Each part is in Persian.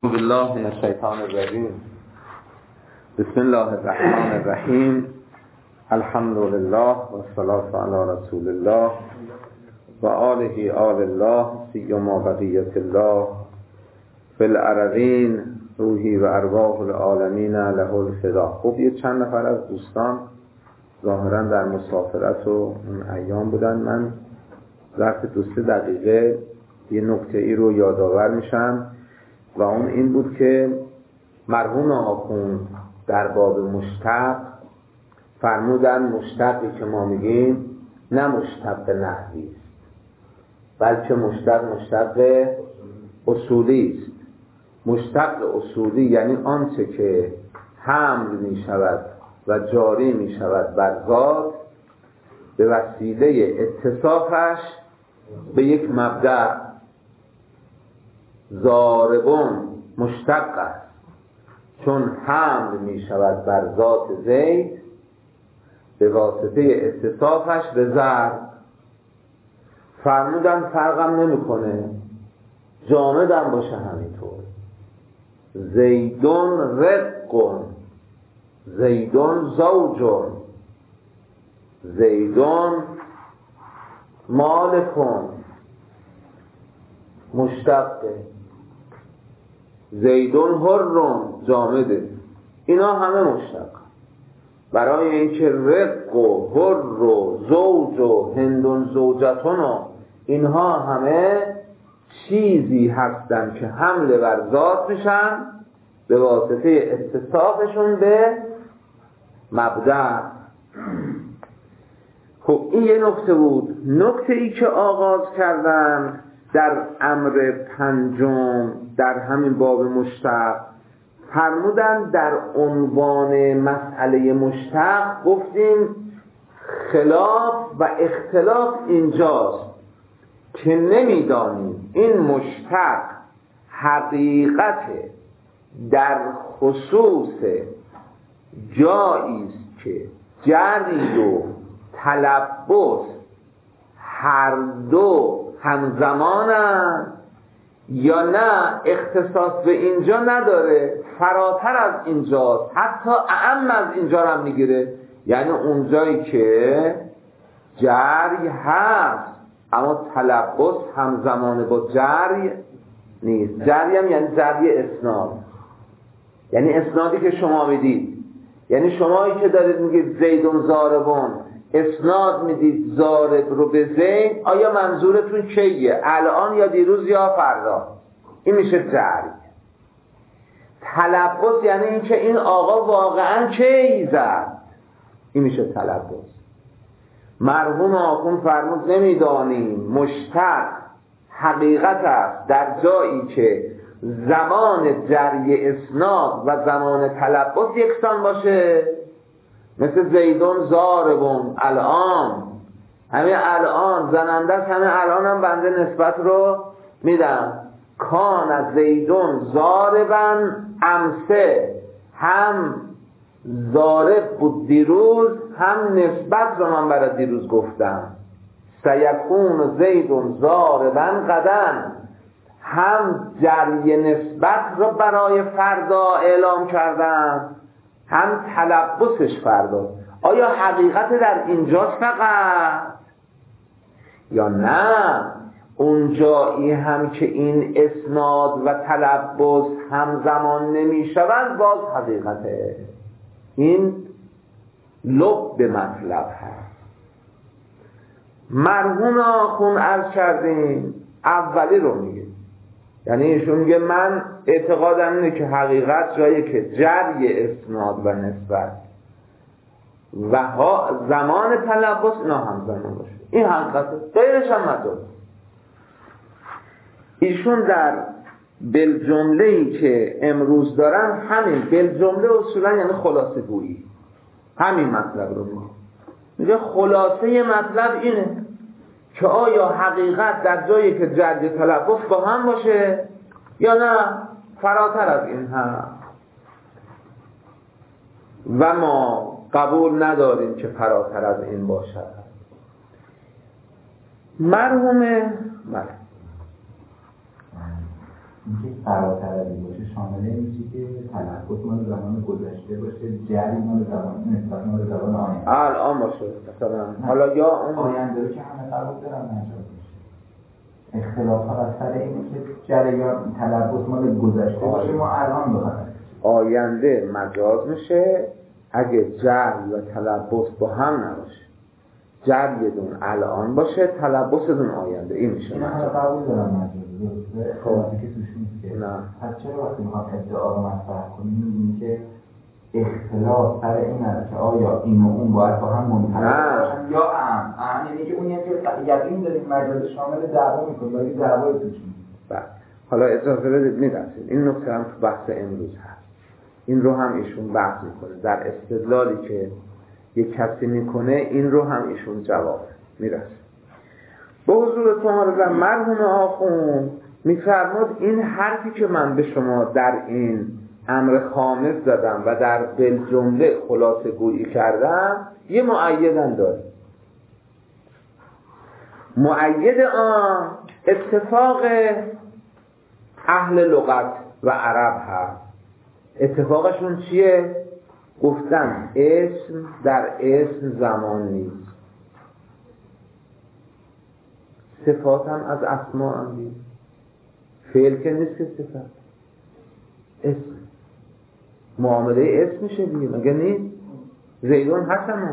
بالله من الشیطان الرجیم. بسم الله الرحمن الرحیم. الحمد لله و الصلاة علی رسول الله و آله آل الله سیما بقیت الله فی الارضین روحی و ارواح العالمین له الفدا. خب یه چند نفر از دوستان ظاهرا در مسافرت و اون ایام بودن. من ظرف 2-3 دقیقه یه نکته ای رو یادآور میشم و اون این بود که مرحوم آخوند در باب مشتق فرمودن مشتقی که ما میگیم نه مشتق نحوی است، بلکه مشتق اصولی است. مشتق اصولی یعنی آنچه که حمل می شود و جاری می شود بر ذات به وسیله اتصافش به یک مبدأ. ضاربون مشتق است چون حمل می شود بر ذات زید به واسطه اتصافش به ضرب. فرمودن فرقم نمیکنه، جامدم باشه همینطور. زیدون رقون، زیدون زوجون، زیدون مالکون مشتقه، زیدون حرون جامده. اینا همه مشتق. برای اینکه رق و حر و زوج و هندون زوجتون و اینها همه چیزی هستن که حمل بر ذات میشن به واسطه اتصافشون به مبدأ. خب این یه نکته بود. نکته ای که آغاز کردن در امر پنجم در همین باب مشتق فرمودن در عنوان مسئله مشتق گفتیم خلاف و اختلاف اینجاست که نمیدانیم این مشتق حقیقت در خصوص جایی است که جری و تلبس هر دو همزمانند یا نه اختصاص به اینجا نداره، فراتر از اینجاست، حتی اعم از اینجا هم میگیره. یعنی اونجایی که جری هست اما تلبس همزمان با جری نیست. جری هم یعنی جری اسناد، یعنی اسنادی که شما میدید. یعنی شمایی که دارید میگید زیدون ضاربون اسناد میدید ضارب رو به زید، آیا منظورتون کیه؟ الان یا دیروز یا فردا؟ این میشه جری. تلبس یعنی این که این آقا واقعا کی زد، این میشه تلبس. مرحوم آخوند فرمود نمیدانیم مشتق حقیقت است در جایی که زمان جری اسناد و زمان تلبس یکسان باشه، مثل زیدون ضاربون. الان همین الان زننده است، همین الان هم بنده نسبت رو میدم. کان از زیدون ضاربن امسه، هم ضارب بود دیروز، هم نسبت رو من برای دیروز گفتم. سیکون زیدون ضاربن غدن، هم جری نسبت رو برای فردا اعلام کردم، هم تلبسش فردا. آیا حقیقت در اینجاست فقط یا نه اونجایی هم که این اسناد و تلبس همزمان نمی شوند باز حقیقته؟ این لب به مطلب هست. مرحوم آخوند عرض کردیم اولی رو میگه، یعنی ایشون میگه من اعتقادم اینه که حقیقت جایی که جری اسناد و نسبت و زمان تلبس اینا همزمان باشه، این حقیقته، غیرش هم نداره. ایشون در بالجمله‌ای که امروز دارن همین بالجمله اصولا یعنی خلاصه گویی همین مطلب رو میگه. خلاصه مطلب اینه که آیا حقیقت در جایی که جری تلبس با هم باشه یا نه فراتر از این هم. و ما قبول نداریم که فراتر از این باشد. مرحوم اینکه فراتر از این باشه شما تلفظ مال زمان گذشته باشه، جری مال زمان نسبت مال زمان آینده الان باشه مثلا. حالا یا اون آینده رو که همه قبول دارن نجات باشه. اختلاف فقط سر اینه که جریان تلفظ مال گذشته باشه ما الان بخوایم. آینده مجاز میشه اگه جری و تلبس با هم نباشه. جری دون الان باشه، تلبس دون آینده. این میشه این همه قبول دارم مجاز درسته؟ خواهدی که توش نیست که نه. پس چرا وقتی میخوام ادعا رو مطرح کنیم میگیم که اختلاف سر این است که آیا این و اون باید با هم منطبق باشن یا ام یعنی که اون یه یقین داریم مجاز شامل دعوا میکنه ولی دعوای توش نیست. بله. حالا اجازه بدید میرسید این نکته هم تو بحث امروز هست. این رو هم ایشون بحث میکنه در استدلالی که یک کسی میکنه، این رو هم ایشون جواب میرسه. به حضورتون عرض مرحوم آخوند میفرماد این حرفی که من به شما در این امر خامس زدم و در بالجمله خلاصه گویی کردم یه مؤیدم داره. مؤید آن اتفاق اهل لغت و عرب هست. اتفاقشون چیه؟ گفتن اسم در اسم زمان نیست، صفات هم از اسما هم نیست، فعل که نیست که صفت، اسم معامله اسم میشه دیگه، مگه نیست؟ زیدون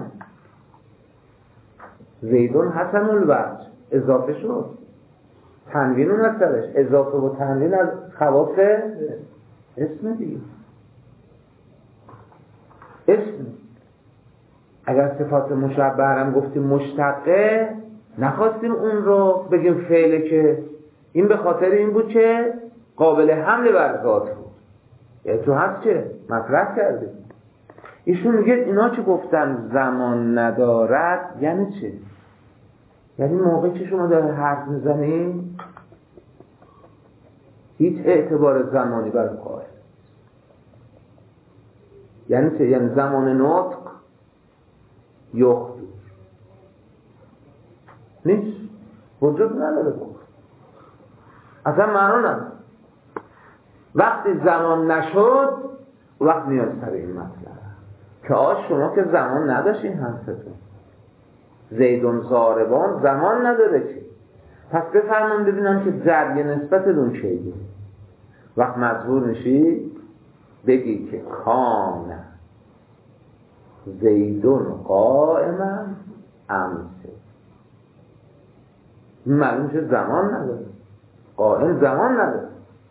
حسن الوجه اضافه شد، تنوین اون اثرش اضافه و تنوین از خواص اسم دیگه. اسم اگر صفات مشبه هم گفتیم مشتقه، نخواستیم اون رو بگیم فعله، که این به خاطر این بود که قابل حمل بر ذات بود. یعنی تو هست چه؟ مطرح کردیم. ایشون میگه اینا که گفتن زمان ندارد یعنی چه؟ یعنی موقعی که شما داره حرف میزنیم هیچ اعتبار زمانی برای قائل. یعنی چه؟ یعنی زمان نطق یخدو نیست، وجود نداره، اصلا معنا نداره. وقتی زمان نشد وقت میاد سر این مطلب که شما که زمان نداشتین حرفتون، زیدون ضاربان زمان نداره که. پس بفرمون ببینم که جری نسبت دون چیه. وقت مجبور میشی بگی که کان زیدون قائما امسه. معلوم که زمان نداره، قائم زمان نداره.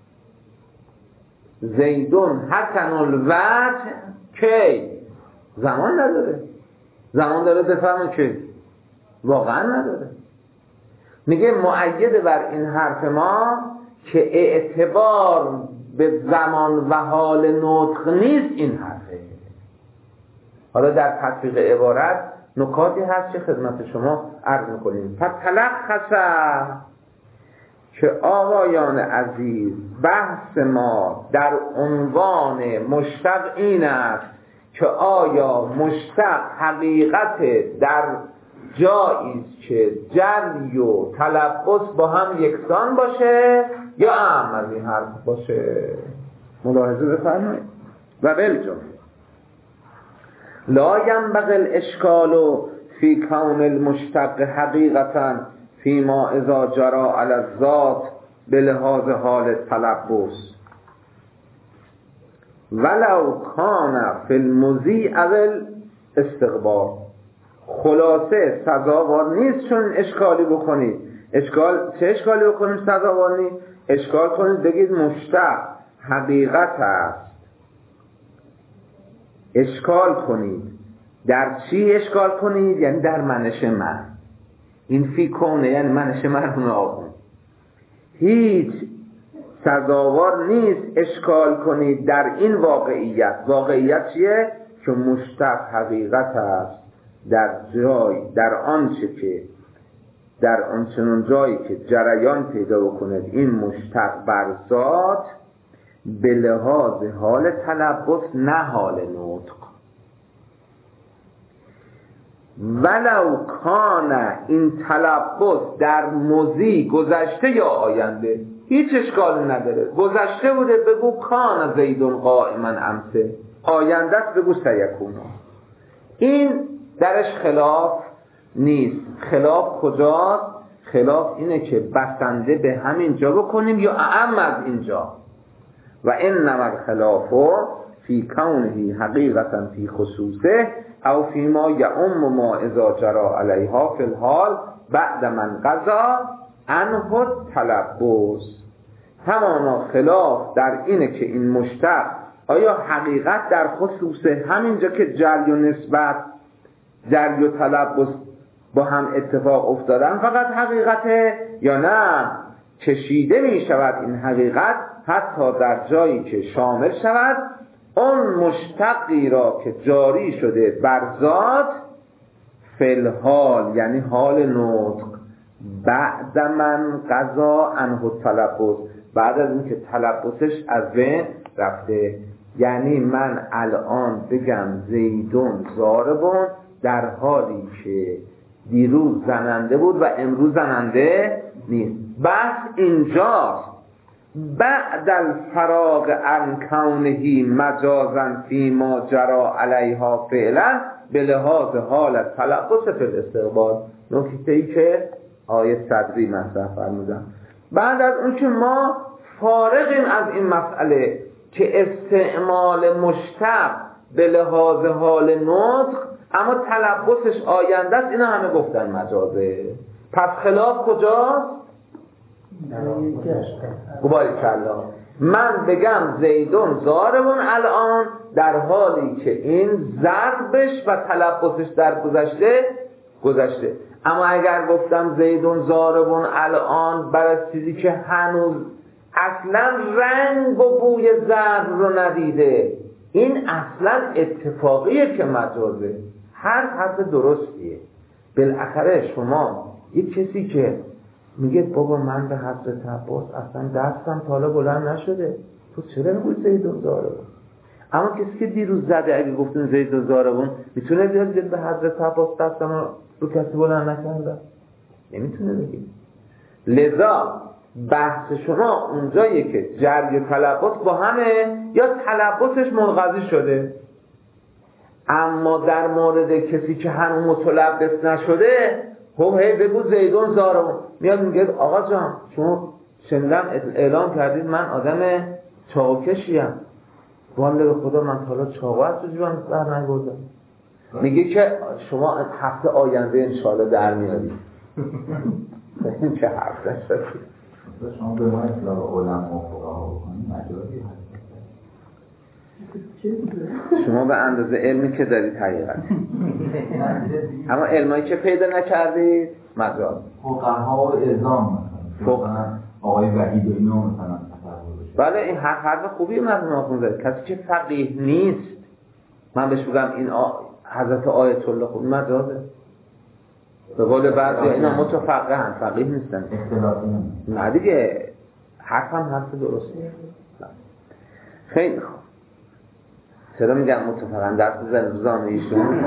زیدون حسن الوجه کی زمان نداره. زمان داره بفهمه که واقعا نداره. میگه مؤید بر این حرف ما که اعتبار به زمان و حال نطق نیست این حرفه. حالا در تطبیق عبارت نکاتی هست که خدمت شما عرض میکنیم. پس تلخص که آقایان عزیز بحث ما در عنوان مشتق این است که آیا مشتق حقیقت در جایی که جری و تلبس با هم یکسان باشه یا از این حرف باشه. ملاحظه بفرمایید. و بالجمله لا ينبغي الاشکال فی کون المشتق حقیقتا فیما اذا جرى علی الذات بلحاظ حال تلبس ولو کان فی المضی اول استقبال. خلاصه سزاوار نیست چون اشکالی بکنید. چه اشکالی بکنید سزاوار نیست؟ اشکال کنید بگید مشتق حقیقت است. اشکال کنید در چی اشکال کنید؟ یعنی در منش من. این فی کونه یعنی منش مرحوم آخوند. هیچ سزاوار نیست اشکال کنید در این واقعیت. واقعیت چیه؟ که مشتق حقیقت است در جای، در آنچه که در آنچنان جایی که جریان پیدا بکند این مشتق بر ذات به لحاظ حال تلبس نه حال نطق. ولو کان این تلبس در مضی گذشته یا آینده هیچ اشکالی نداره. گذشته بوده بگو کان زیدون قائما امسه، آینده است بگو سیکونا. این درش خلاف نیست. خلاف کجاست؟ خلاف اینه که بسنده به همین جا بکنیم یا اعم از اینجا. و انما الخلاف فی کونه حقیقتا فی خصوصه او فی ما یعم ما اذا جرا علیها فی الحال بعد من قضا عنه تلبس. همانا خلاف در اینه که این مشتق آیا حقیقت در خصوصه همینجا که جری و نسبت، جری و تلبس با هم اتفاق افتادن فقط حقیقته، یا نه کشیده می شود این حقیقت حتی در جایی که شامل شود اون مشتقی را که جاری شده بر ذات فی الحال، یعنی حال نطق، بعد من قضا عنه تلبس، بعد از این که تلبسش از بین رفته. یعنی من الان بگم زیدون ضاربون در حالی که دیروز زننده بود و امروز زننده نیست. بس اینجاست بعد الفراغ عن کونه مجازا فی ما جرا علیها فعلا به لحاظ حالت تلبس فی الاستقبال. نکته‌ای که آیه صدری مطرح فرمودم. بعد از اون که ما فارغیم از این مسئله که استعمال مشتق به لحاظ حال نطق اما تلبسش آینده است، اینا همه گفتن مجازه. پس خلاف کجاست؟ باریکالله. من بگم زیدون ضاربون الان در حالی که این ضربش و تلبسش در گذشته. اما اگر گفتم زیدون ضاربون الان برای چیزی که هنوز اصلا رنگ و بوی ضرب رو ندیده، این اصلا اتفاقیه که مجازه. هر حرف درستیه. بالاخره شما یک کسی که میگه بابا من به حضرت عباس اصلا دستم تا حالا بلند نشده، تو چرا میگوی زیدون ضاربون؟ اما کسی که دیروز زده اگه گفتن زیدون ضاربون میتونه بیاد به حضرت عباس دستم رو کسی بلند نکرده؟ نمیتونه بگه. لذا بحث شما اونجاییه که جری و تلبس با همه یا تلبسش منقضی شده. اما در مورد کسی که هنوز متلبس نشده هی بگو زیدون ضاربون. میاد میگه آقا جان شما شنیدم اعلام کردید من آدم چاقوکشیم، والله به خدا من حالا چاقو از تو جوان در نگردم. میگه که شما هفته آینده انشاءالله در میارید. این چه حرف داشته؟ شما به ما اطلاع علم و فقها بکنید مجازی هست. شما به اندازه علمی که دارید حقیقت، اما علمایی که پیدا نکردید مجاز. فقها و اعزام مثلا آقای وحید و اینا مثلا بله این حرف خوبی مردم آخون دارید. کسی که فقیه نیست من بهش بگم این حضرت آیت الله خوب مجازه. به قول بعضی اینا متفقه هم فقیه نیستن. اختلافی نه دیگه حرف هم حرف درسته. خیلی خوب. چرا میگم متفقا درس بزن روزانه ایشون؟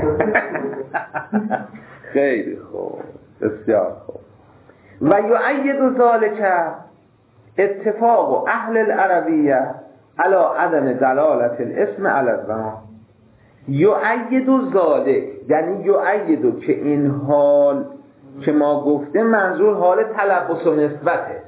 خیلی خوب، بسیار خوب. و یؤید ذالک اتفاق اهل العربیه علی عدم دلالت الاسم علی الزمان. یؤید ذالک یعنی یؤید که این حال که ما گفته منظور حال تلبس و نسبته،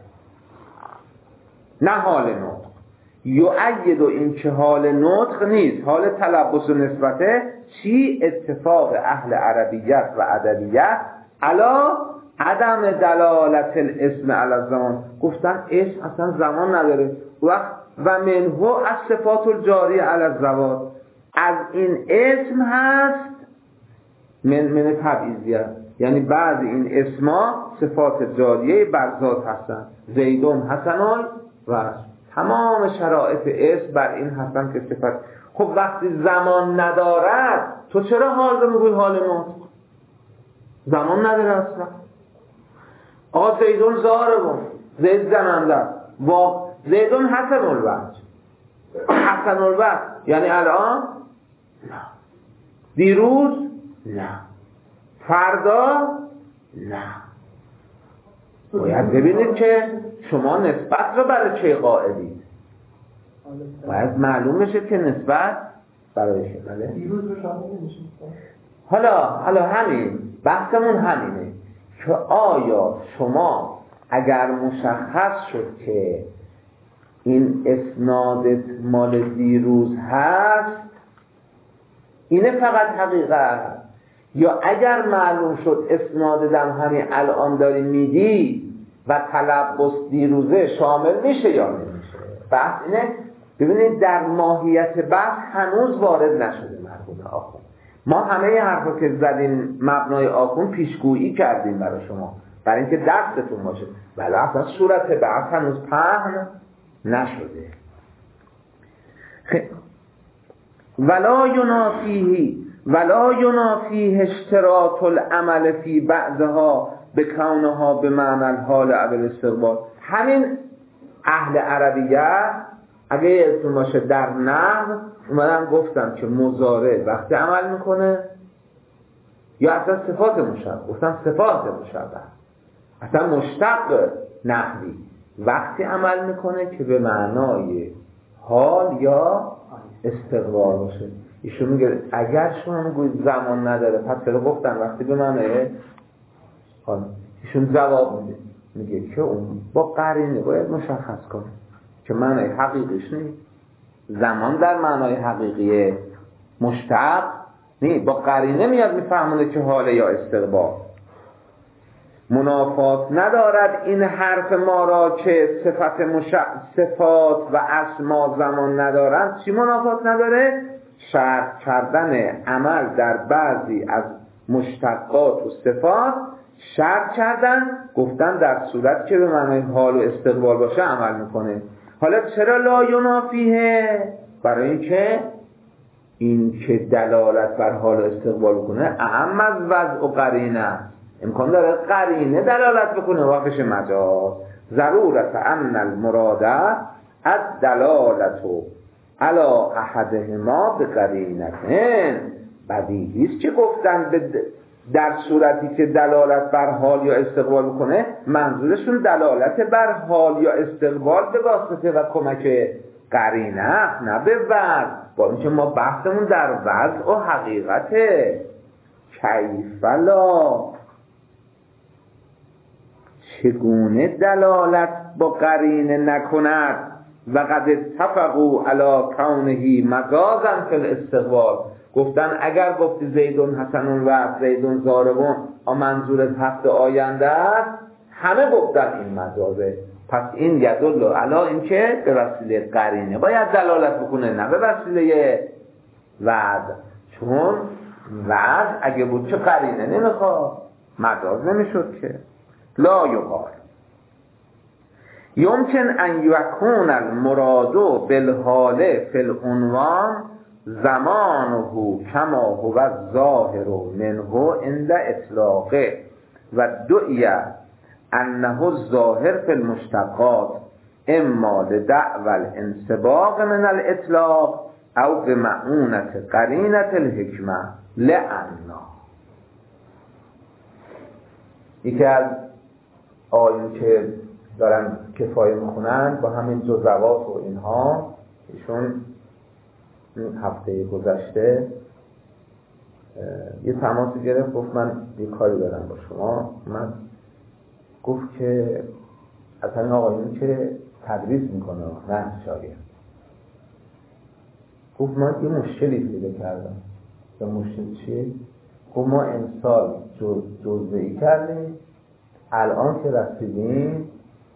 نه حال نطق. یؤید این که حال نطق نیست، حال تلبس و نسبته. چی؟ اتفاق اهل عربیت و ادبیت علا عدم دلالت الاسم علی الزمان. گفتن اسم اصلا زمان نداره. و منه از صفات الجاری علی الزوات، از این اسم هست من تبعیضیه، یعنی بعضی این اسما صفات جاریه بر ذات هستن. زیدون حسنان و تمام شرایط اسم بر این هستن که صفت. خب وقتی زمان ندارد تو چرا حال رو میگوی حال نطق؟ زمان نداره اصلا. آقا زیدون ضاربون، زید زننده، زیدون حسن الوجه. حسن الوجه یعنی الان؟ نه. دیروز؟ نه. فردا نه. باید ببینید که شما نسبت رو برای چه قائلید. باید معلوم بشه که نسبت برای چه. بله؟ دیروز رو شامل نمیشه. حالا همین بحثمون همینه که آیا شما اگر مشخص شد که این اسنادت مال دیروز هست اینه فقط حقیقت، یا اگر معلوم شد اسنادتم همین الان داری میدی و تلبس دیروزه شامل میشه یا نمیشه. بحث اینه. ببینید در ماهیت بحث هنوز وارد نشده مرحوم آخوند. ما همه حرفا که زدیم مبنای آخوند پیشگویی کردیم برای شما برای اینکه دستتون باشه، ولی اصلا صورت بحث هنوز پهن نشده. ولا ینافیه اشتراط العمل فی بعضها بکونها بمعنى الحال او الاستقبال. همین اهل عربیت اگه یادتون باشه در نحو اومدم گفتم که مضارع وقتی عمل میکنه یا اصلا صفات مشبه، گفتم صفات مشبه اصلا مشتق نحوی وقتی عمل میکنه که به معنای حال یا استقبال باشه. ایشون میگه اگر شما میگوید زمان نداره پس چرا گفتن وقتی به معنای حال. ایشون جواب میگه که اون با قرینه باید مشخص کنه که معنای حقیقیش نیست. زمان در معنای حقیقی مشتق نیست، با قرینه میاد میفهمونه که حاله یا استقبال. منافات ندارد این حرف ما را که صفات و اسما زمان ندارند. چی منافات نداره؟ شرط کردن عمل در بعضی از مشتقات و صفات شرط کردن، گفتن در صورت که به معنای حال و استقبال باشه عمل میکنه. حالا چرا لا ینافیه؟ برای اینکه این که دلالت بر حال و استقبال کنه اهم از وضع و قرینه. امکان داره قرینه دلالت بکنه واقعش مجاز. ضرورت ان المراده الدلالت علی احدهما بقرینتين. بدیهی است که گفتن در صورتی که دلالت بر حال یا استقبال بکنه منظورشون دلالت بر حال یا استقبال به واسطه و کمک قرینه، نه به وضع. با اینکه ما بحثمون در وضع و حقیقته. کیفلا چگونه دلالت با قرینه نکند و قد اتفقوا علی کونه مجازا فی الاستقبال. گفتن اگر گفتی زیدون حسنون و زیدون ضاربون منظورت هفته آینده است، همه گفتن این مجازه. پس این یدل علی اینکه به وسیله قرینه باید دلالت بکنه، نه به وسیله وعد. چون وعد اگه بود چه قرینه نمیخواد، مجاز نمیشد که. لا یقال یمکن ان یکون المراد بالحال فی العنوان زمانه کما هو الظاهر منه عند اطلاقه و دعی انه الظاهر فی المشتقات اما لدعوى الانسباق من الاطلاق او بمعونة قرینة الحکمه لأنه. یکی از آیون که دارن کفایه میخونن با همین جزوات و اینها، ایشون هفته گذشته یه تماسی گرفت، گفت من یه کاری دارم با شما. من گفت که اصلا این آقایون که تدریس میکنه نه شاگرد. گفت من یه مشکلی پیدا کردم. یه مشکل چیه؟ گفت ما امسال جزئی کردیم، الان که رسیدیم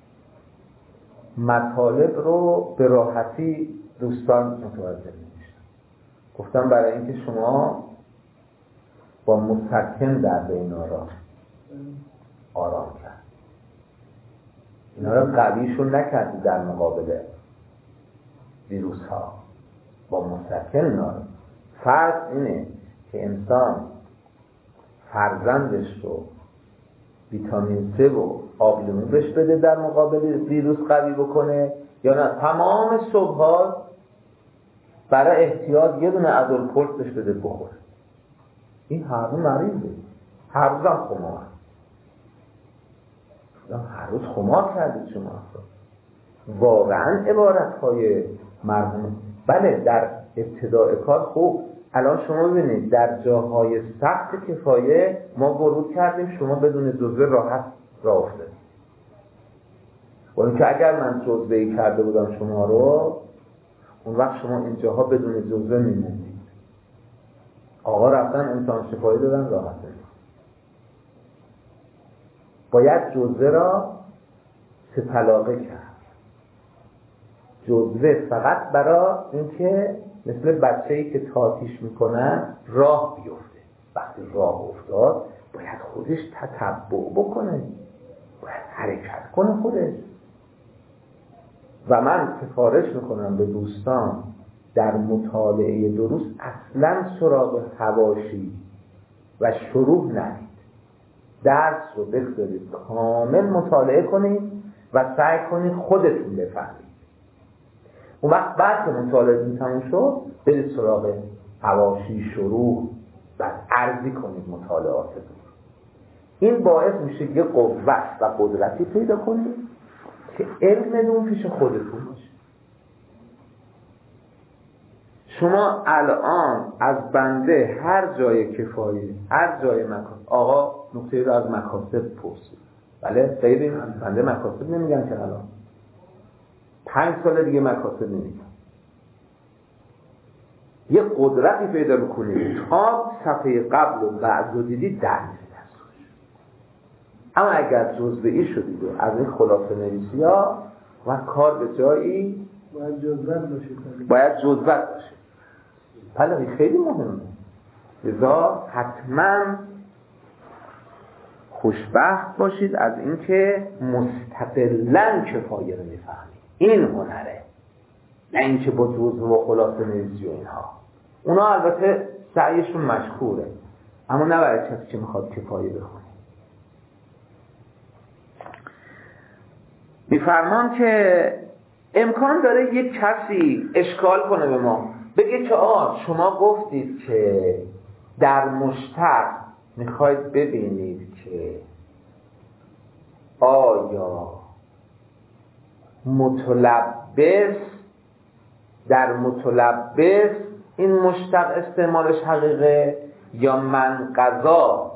مطالب رو به راحتی دوستان متوجه نمیشن. گفتم برای اینکه شما با مسکن در اینا را آرام کرد، اینا را قویشون نکردی در مقابل ویروس ها، با مسکن اینا را. فرض اینه که انسان فرزندش رو ویتامین C و آب لیمو بهش بده در مقابل ویروس قوی بکنه، یا نه تمام صبح‌ها برای احتیاط یه دونه ادولکورت بهش بده بخوره. این همه مریضه، هر روزم خمار، هر روز خمار کردید شما. واقعا عبارت‌های مرحوم بله در ابتداء کار خوب. الان شما ببینید در جاهای سخت کفایه ما ورود کردیم، شما بدون جزوه راحت راه افتادید. با اینکه اگر من جزوه‌ای کرده بودم شما رو، اون وقت شما اینجاها بدون جزوه میموندید. آقا رفتن امتحان شفایی دادن راحت دادن. باید جزوه را سه‌طلاقه کرد. جزوه فقط برای اینکه مثل بچه‌ای که تاتیش میکنن راه بیفته. وقتی راه افتاد باید خودش تتبع بکنه، باید حرکت کنه خودش. و من سفارش میکنم به دوستان در مطالعه دروس اصلا سراغ حواشی و شروح نرید. درس رو بگذارید کامل مطالعه کنید و سعی کنید خودتون بفهمید. اون وقت بعد که مطالعه تموم شد برید سراغ حواشی، شروح، بعد عرضی کنید مطالعاتتون. این باعث میشه یه قوت و قدرتی پیدا کنید که علمتون پیش خودتون باشه. شما الان از بنده هر جای کفایه، هر جای مکاسب، آقا نکته رو از مکاسب پرسید. بله خیلی بنده مکاسب نمیگم که الان 5 سال دیگه مکاسب نمیگم. یه قدرتی پیدا بکنید تا صفحه قبل و بعد رو دیدید در میشه دستش. اما اگر جزوه‌ای شدید و از این خلاصه نویسی ها و کار به جایی باید جزوت باشه. بله خیلی مهمه. لذا حتما خوشبخت باشید از اینکه مستقلاً کفایه رو میفهمید. این هنره، نه اینکه با جزوه و خلاصه نویسی و اینها. اونا البته سعیشون مشکوره، اما نه برای کسی که میخواد کفایه بخونه. میفرمان که امکان داره یک کسی اشکال کنه به ما، بگه که شما گفتید که در مشتق میخواید ببینید که آیا متلبس در متلبس این مشتق استعمالش حقیقه یا من قضا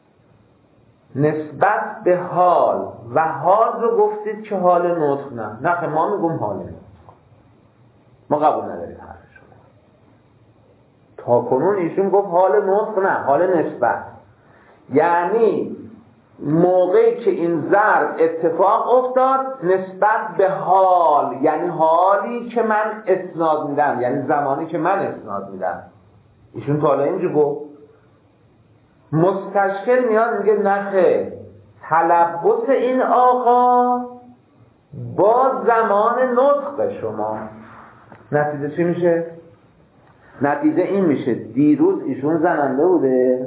نسبت به حال و حال رو گفتید که حال نطق نه ما میگم حال نطق، ما قبول نداریم حرف شما. تا کنون ایشون گفت حال نطق نه حال نسبت، یعنی موقعی که این ضرب اتفاق افتاد نسبت به حال، یعنی حالی که من اسناد میدم، یعنی زمانی که من اسناد میدم. ایشون تا حالا اینجا گفت. مستشکل میاد میگه نخه تلبس این آقا با زمان نطق شما. نتیجه چی میشه؟ نتیجه این میشه دیروز ایشون زننده بوده،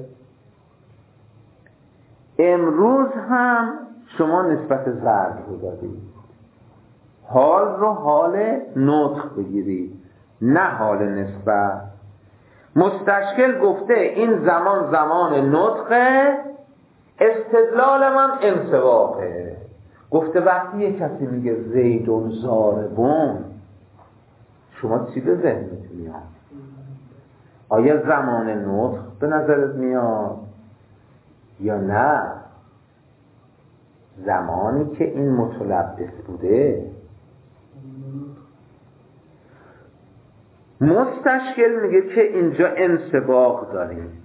امروز هم شما نسبت ضرب رو دادید. حال رو حال نطق بگیرید نه حال نسبت. مستشکل گفته این زمان زمان نطقه، استدلال من انسباقه. گفته وقتی یک کسی میگه زیدون ضاربون، شما چی به ذهنت میاد؟ آیا زمان نطق به نظرت میاد یا نه زمانی که این متلبس بوده؟ مستشکل میگه که اینجا انسباق داریم.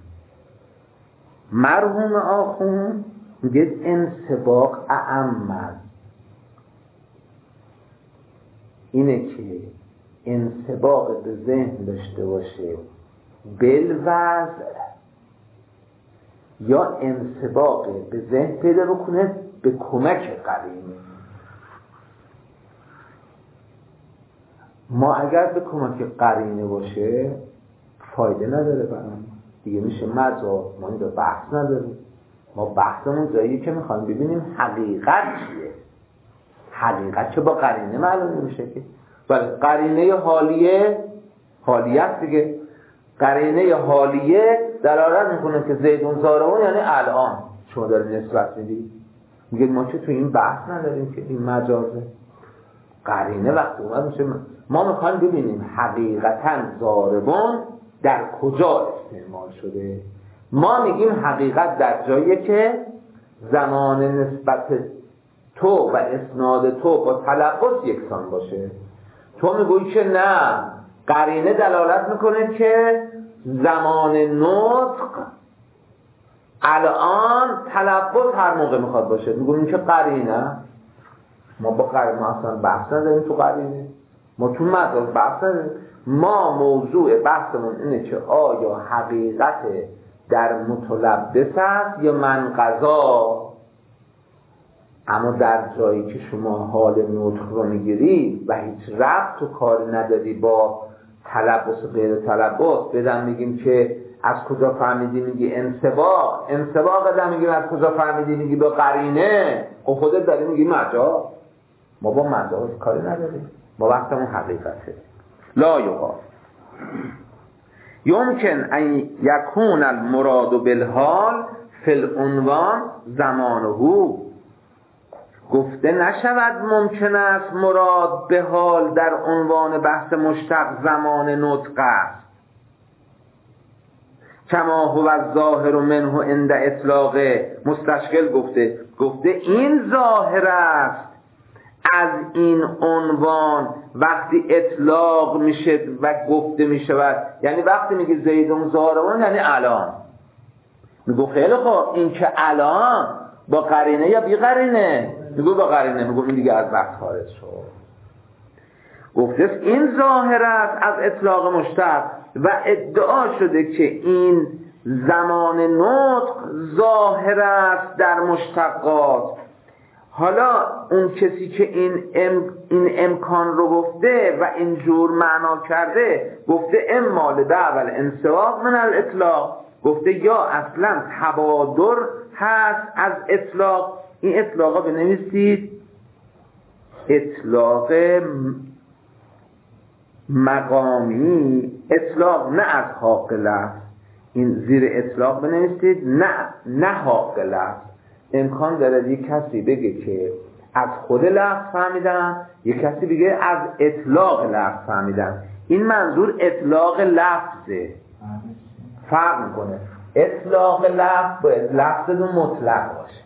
مرحوم آخوند میگه انسباق اعم، اینه که انسباق به ذهن داشته باشه بالوضع، یا انسباق به ذهن پیدا بکنه به کمک قرینه. ما اگر به کمک قرینه باشه فایده نداره برام دیگه، میشه مجاز. ما اینجا بحث نداریم، ما بحثمون جایی که میخوایم ببینیم حقیقت چیه. حقیقت که با قرینه معلوم نمیشه که، ولی قرینه حالیه حالیت دیگه. قرینه حالیه دلالت میکنه که زیدون زارعون یعنی الان شما دارید نسبت میدید. میگه ما چه تو این بحث نداریم که این مجازه. قرینه وقتی اومد میشه ما میخوایم ببینیم حقیقتا ضاربون در کجا استعمال شده. ما میگیم حقیقت در جاییه که زمان نسبت تو و اسناد تو با تلفظ یکسان باشه. تو میگویی که نه، قرینه دلالت میکنه که زمان نطق الان تلفظ هر موقع میخواد باشه. میگوییم که قرینه، ما با قرینه ما اصلا بحث نداریم تو قرینه، ما تو مجاز بحث نداریم. ما موضوع بحثمون اینه که آیا حقیقت در متلبس است یا منقضا. اما در جایی که شما حال نطق رو میگیری و هیچ ربط و کاری نداری با تلبس و غیر تلبس، بدن میگیم که از کجا فهمیدی، میگی انسباق بدن میگیم از کجا فهمیدی، میگی با قرینه. خب خودت داری میگی مجاز. ما با مجاز کاری نداریم، ما وقتمون حقیقته. لا یقال یمکن ان یکون المراد بالحال فی العنوان زمانه. گفته نشود ممکن است مراد به حال در عنوان بحث مشتق زمان نطق است. کما هو الظاهر منه عند اطلاق. مستشکل گفته این ظاهر است از این عنوان وقتی اطلاق میشه و گفته میشود. یعنی وقتی میگه زیدون زارعون یعنی الان. میگو خیلی خوب، این که الان با قرینه یا بی قرینه؟ میگو با قرینه. میگو این دیگه از وقت خارج شد. گفته این ظاهر است از اطلاق مشتق و ادعا شده که این زمان نطق ظاهر است در مشتقات. حالا اون کسی که این امکان رو گفته و اینجور معنا کرده، گفته اما لدعوى الانسباق من الاطلاق. گفته یا اصلا تبادر هست از اطلاق. این اطلاقا بنویسید اطلاق مقامی، اطلاق نه از حق لفظ. این زیر اطلاق بنویسید نه حق لفظ. امکان داره یک کسی بگه که از خود لفظ فهمیدن، یک کسی بگه از اطلاق لفظ فهمیدن. این منظور اطلاق لفظه، فرق میکنه. اطلاق لفظ باید لفظ دو مطلق باشه،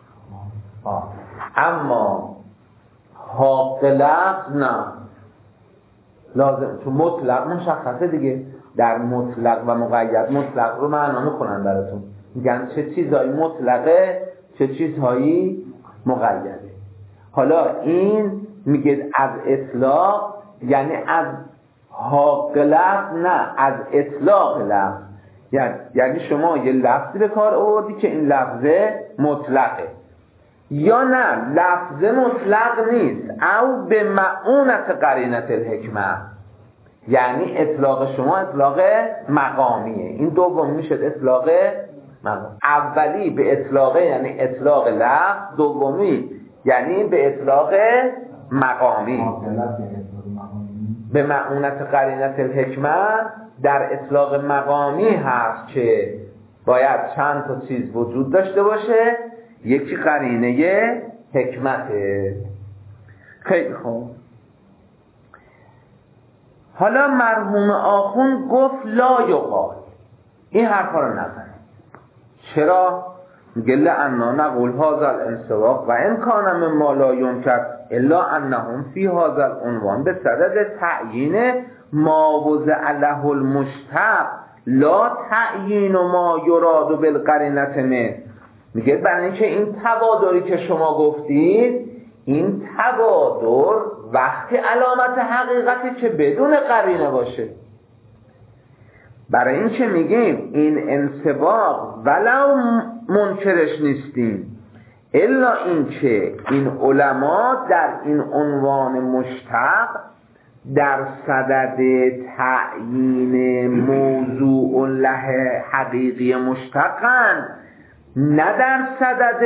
اما حق لفظ نه لازم. چون مطلق مشخصه دیگه، در مطلق و مقید. مطلق رو معنا میکنن براتون، میگن چه چیزهایی مطلقه چه چیزهایی مقیده. حالا این میگه از اطلاق یعنی از حق لفظ، نه از اطلاق لفظ. یعنی شما یه لفظی به کار آوردی که این لفظه مطلقه، یا نه لفظ مطلق نیست، او به معونت قرینت الحکمه. یعنی اطلاق شما اطلاق مقامیه. این دومی میشه اطلاق مقامی. اولی به اطلاق یعنی اطلاق لفظ، دومی یعنی به اطلاق مقامی. به معونت قرینت الحکمه در اطلاق مقامی هست که باید چند تا چیز وجود داشته باشه. یکی قرینه حکمته. خیلی خوب. حالا مرحوم آخوند گفت لا یقال، این حرفا رو نزنید. چرا؟ میگه لأننا نقول هذا الانسباق و ان کان مما لا ينکر الا انهم فی هذا العنوان به صدد تعیین ما وضع له المشتق لا تعیین ما یراد بالقرینة منه. میگه برای اینکه این تبادری که شما گفتید، این تبادر وقتی علامت حقیقتی که بدون قرینه باشه. برای اینکه میگیم این انسباق ولو منکرش نیستیم، الا اینکه این علما در این عنوان مشتق در صدد تعیین موضوع له حقیقی مشتقن، نه در صدد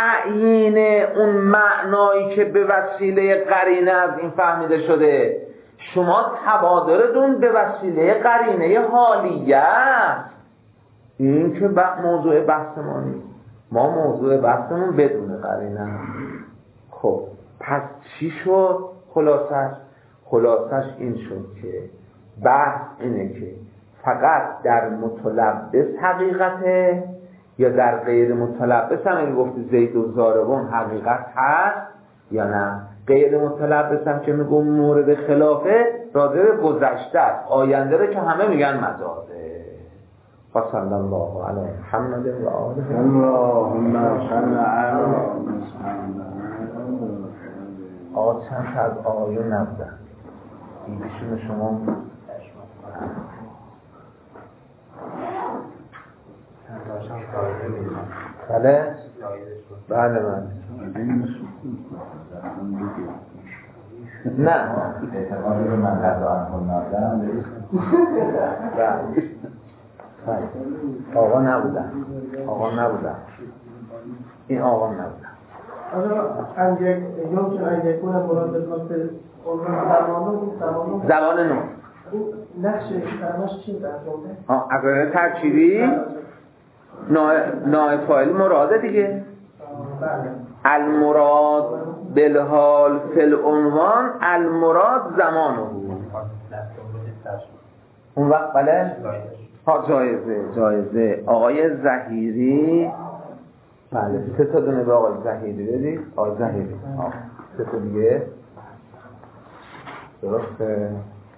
تعیین اون معنایی که به وسیله قرینه از این فهمیده شده. شما تبادرتون به وسیله قرینه حالیه است. این که موضوع بحث ما نیست. ما موضوع بحثمون بدون قرینه. خب پس چی شد خلاصش این شد که بحث اینه که فقط در متلبس حقیقته یا در غیر متلبس هم این گفت زید و زاربون حقیقت هست یا نه. غیر متلبس هم که میگم مورد خلافه راجع به گذشته است، آینده رو که همه میگن مجازه. صلی الله علی محمد و آله. اللهم صل علی محمد. آقا چند تا از آقایون نبودن ایشون شما بله بله نه اعتقادی رو من قضا انخون نازدم آقا نبودن این آقا نبودن. زبان نو نقش فرماش چی در اگر ترکیبی نائب فاعل مراده دیگه. المراد بالحال فی العنوان المراد زمانه اون وقت. بله جایزه آقای ظهیری. بله 3 تا دونه به آقای ظهیری بدید. آقای ظهیری 3 تا دیگه درسته.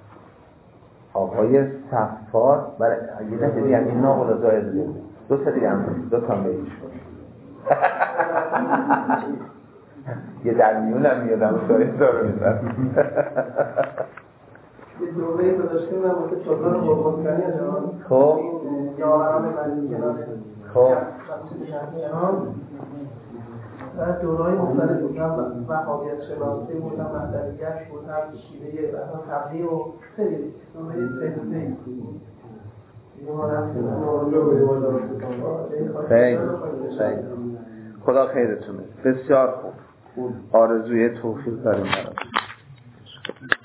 آقای صفار برای یه دفعه دیگه این ناقل جایزه بدید. 2 تا دیگه هم 2 تا بهش یه در میون هم میادم جایزه رو میدن. یه دوره گذاشتیم و واسه چطور رو قربان کنی جوان. خب یاوران من کنار خب و دورهای مختلف بودم و وهابیت شناسی بودم، وحدانیت بودم، شیوه تبلیغ و خیلی دوره سه‌سه‌ای خیلی خدا خیرتونه. بسیار خوب. آرزوی توفیق داریم براتون.